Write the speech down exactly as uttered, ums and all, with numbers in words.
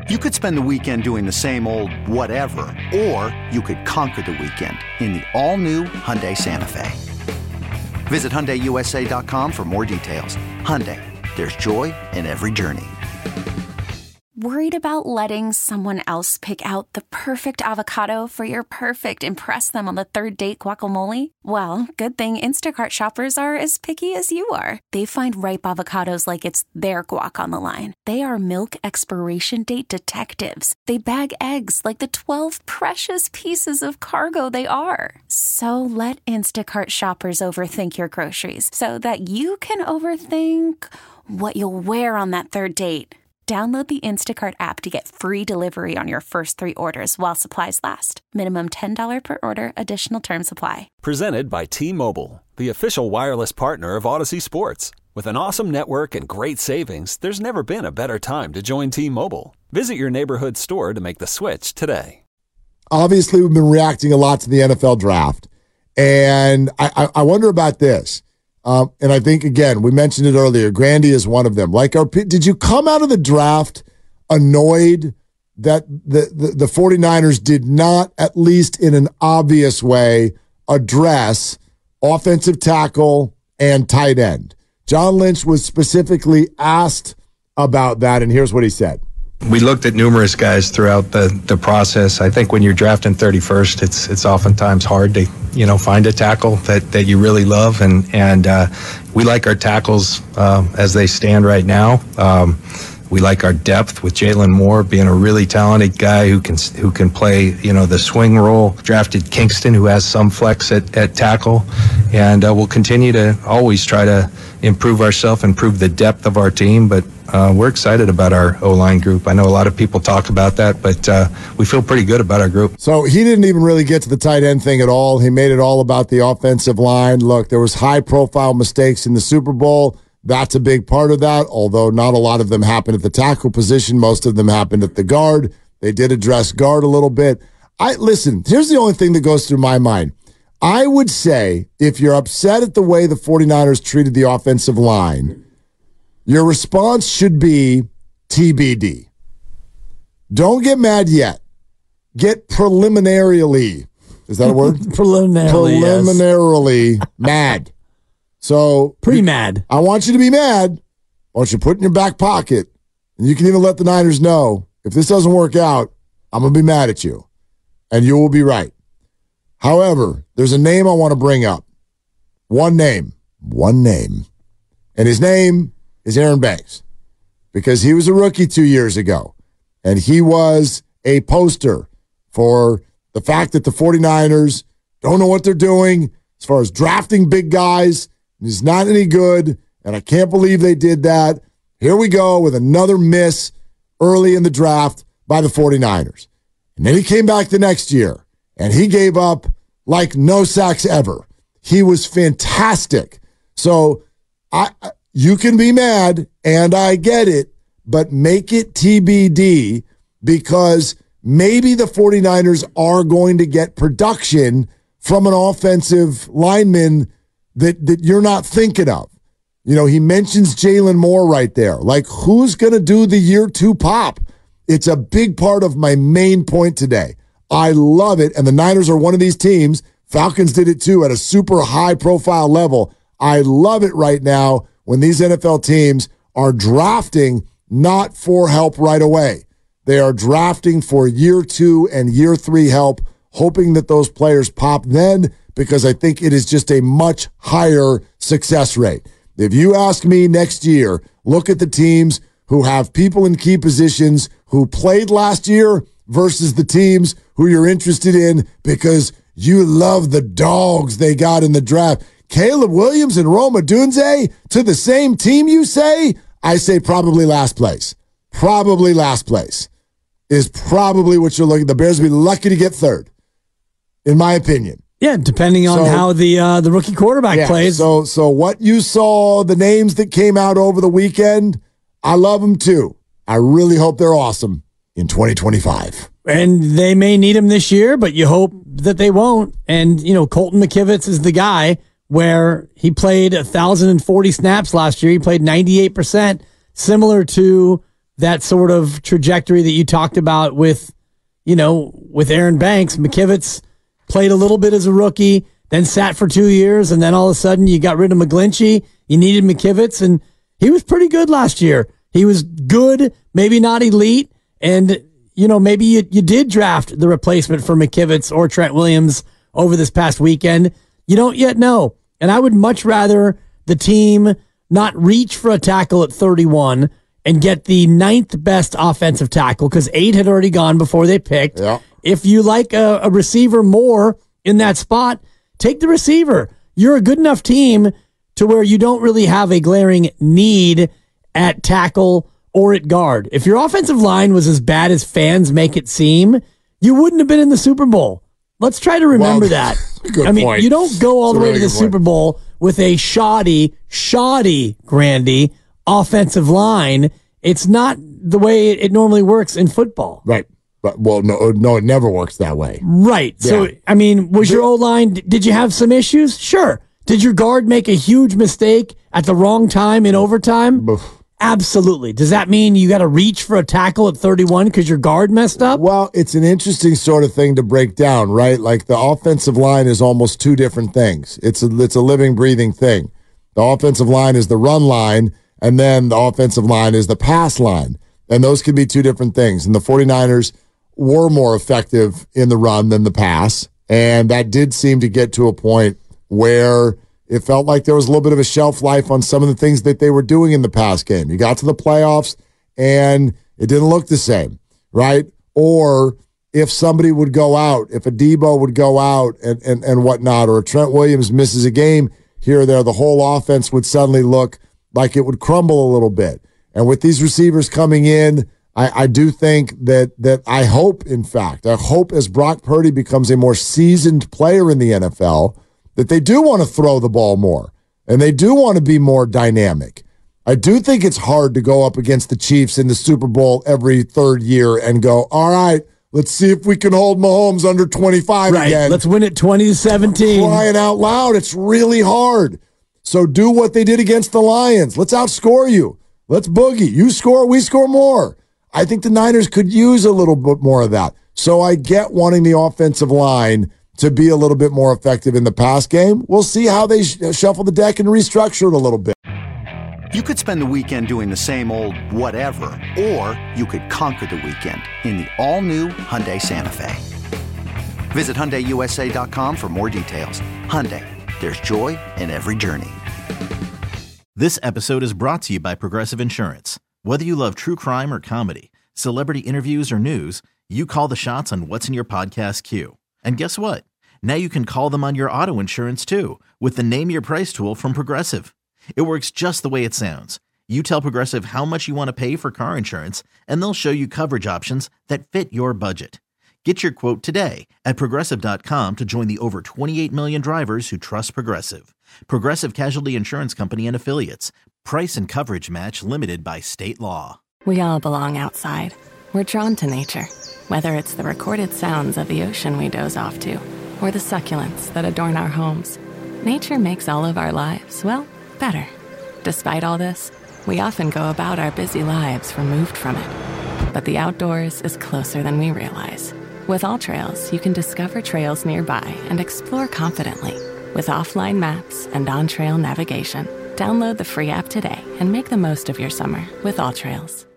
You could spend the weekend doing the same old whatever, or you could conquer the weekend in the all-new Hyundai Santa Fe. Visit Hyundai U S A dot com for more details. Hyundai, there's joy in every journey. Worried about letting someone else pick out the perfect avocado for your perfect impress them on the third date guacamole? Well, good thing Instacart shoppers are as picky as you are. They find ripe avocados like it's their guac on the line. They are milk expiration date detectives. They bag eggs like the twelve precious pieces of cargo they are. So let Instacart shoppers overthink your groceries so that you can overthink what you'll wear on that third date. Download the Instacart app to get free delivery on your first three orders while supplies last. Minimum ten dollars per order. Additional terms apply. Presented by T-Mobile, the official wireless partner of Odyssey Sports. With an awesome network and great savings, there's never been a better time to join T-Mobile. Visit your neighborhood store to make the switch today. Obviously, we've been reacting a lot to the N F L draft. And I, I, I wonder about this. Um, and I think, again, we mentioned it earlier, Grandy is one of them. Like, our, did you come out of the draft annoyed that the, the, the 49ers did not, at least in an obvious way, address offensive tackle and tight end? John Lynch was specifically asked about that, and here's what he said. We looked at numerous guys throughout the, the process. I think when you're drafting thirty-first, it's it's oftentimes hard to, you know, find a tackle that, that you really love. And, and uh, we like our tackles um, as they stand right now. Um, we like our depth with Jalen Moore being a really talented guy who can who can play, you know, the swing role. Drafted Kingston, who has some flex at, at tackle. And uh, we'll continue to always try to improve ourselves, improve the depth of our team. But Uh, we're excited about our O-line group. I know a lot of people talk about that, but uh, we feel pretty good about our group. So he didn't even really get to the tight end thing at all. He made it all about the offensive line. Look, there was high-profile mistakes in the Super Bowl. That's a big part of that, although not a lot of them happened at the tackle position. Most of them happened at the guard. They did address guard a little bit. I listen, here's the only thing that goes through my mind. I would say if you're upset at the way the 49ers treated the offensive line, your response should be T B D. Don't get mad yet. Get preliminarily. Is that a word? preliminarily. Preliminarily yes. Mad. So pre-mad. I want you to be mad. I want you to put it in your back pocket. And you can even let the Niners know, if this doesn't work out, I'm going to be mad at you. And you will be right. However, there's a name I want to bring up. One name. One name. And his name is Aaron Banks, because he was a rookie two years ago, and he was a poster for the fact that the 49ers don't know what they're doing as far as drafting big guys. He's not any good, and I can't believe they did that. Here we go with another miss early in the draft by the 49ers. And then he came back the next year, and he gave up like no sacks ever. He was fantastic. So I... I You can be mad, and I get it, but make it T B D, because maybe the 49ers are going to get production from an offensive lineman that, that you're not thinking of. You know, he mentions Jalen Moore right there. Like, who's going to do the year two pop? It's a big part of my main point today. I love it, and the Niners are one of these teams. Falcons did it too at a super high-profile level. I love it right now when these N F L teams are drafting not for help right away. They are drafting for year two and year three help, hoping that those players pop then, because I think it is just a much higher success rate. If you ask me next year, look at the teams who have people in key positions who played last year versus the teams who you're interested in because you love the dogs they got in the draft. Caleb Williams and Rome Odunze to the same team, you say? I say probably last place. Probably last place is probably what you're looking. The Bears will be lucky to get third, in my opinion. Yeah, depending on so, how the uh, the rookie quarterback yeah, plays. So, so what you saw, the names that came out over the weekend, I love them too. I really hope they're awesome in twenty twenty-five. And they may need him this year, but you hope that they won't. And, you know, Colton McKivitz is the guy where he played one thousand forty snaps last year. He played ninety-eight percent, similar to that sort of trajectory that you talked about with, you know, with Aaron Banks. McKivitz played a little bit as a rookie, then sat for two years, and then all of a sudden you got rid of McGlinchey. You needed McKivitz, and he was pretty good last year. He was good, maybe not elite, and, you know, maybe you, you did draft the replacement for McKivitz or Trent Williams over this past weekend. You don't yet know. And I would much rather the team not reach for a tackle at thirty-one and get the ninth best offensive tackle, because eight had already gone before they picked. Yeah. If you like a, a receiver more in that spot, take the receiver. You're a good enough team to where you don't really have a glaring need at tackle or at guard. If your offensive line was as bad as fans make it seem, you wouldn't have been in the Super Bowl. Let's try to remember well, that. Good I mean, point. you don't go all That's the way really to the good point. Super Bowl with a shoddy, shoddy, Grandy, offensive line. It's not the way it normally works in football. Right. But, well, no, no, it never works that way. Right. So, Yeah. I mean, was your O-line, did you have some issues? Sure. Did your guard make a huge mistake at the wrong time in overtime? Oof. Absolutely. Does that mean you got to reach for a tackle at thirty-one because your guard messed up? Well, it's an interesting sort of thing to break down, right? Like the offensive line is almost two different things. It's a, it's a living, breathing thing. The offensive line is the run line, and then the offensive line is the pass line. And those can be two different things. And the 49ers were more effective in the run than the pass. And that did seem to get to a point where it felt like there was a little bit of a shelf life on some of the things that they were doing in the past game. You got to the playoffs, and it didn't look the same, right? Or if somebody would go out, if a Debo would go out and, and, and whatnot, or Trent Williams misses a game here or there, the whole offense would suddenly look like it would crumble a little bit. And with these receivers coming in, I, I do think that that I hope, in fact, I hope as Brock Purdy becomes a more seasoned player in the N F L, that they do want to throw the ball more, and they do want to be more dynamic. I do think it's hard to go up against the Chiefs in the Super Bowl every third year and go, all right, let's see if we can hold Mahomes under twenty-five Right. again. Let's win it twenty to seventeen. Crying out loud, it's really hard. So do what they did against the Lions. Let's outscore you. Let's boogie. You score, we score more. I think the Niners could use a little bit more of that. So I get wanting the offensive line to be a little bit more effective in the pass game. We'll see how they sh- shuffle the deck and restructure it a little bit. You could spend the weekend doing the same old whatever, or you could conquer the weekend in the all-new Hyundai Santa Fe. Visit Hyundai U S A dot com for more details. Hyundai, there's joy in every journey. This episode is brought to you by Progressive Insurance. Whether you love true crime or comedy, celebrity interviews or news, you call the shots on what's in your podcast queue. And guess what? Now you can call them on your auto insurance too with the Name Your Price tool from Progressive. It works just the way it sounds. You tell Progressive how much you want to pay for car insurance, and they'll show you coverage options that fit your budget. Get your quote today at Progressive dot com to join the over twenty-eight million drivers who trust Progressive. Progressive Casualty Insurance Company and Affiliates. Price and coverage match limited by state law. We all belong outside. We're drawn to nature, whether it's the recorded sounds of the ocean we doze off to, or the succulents that adorn our homes. Nature makes all of our lives, well, better. Despite all this, we often go about our busy lives removed from it. But the outdoors is closer than we realize. With AllTrails, you can discover trails nearby and explore confidently. With offline maps and on-trail navigation, download the free app today and make the most of your summer with AllTrails.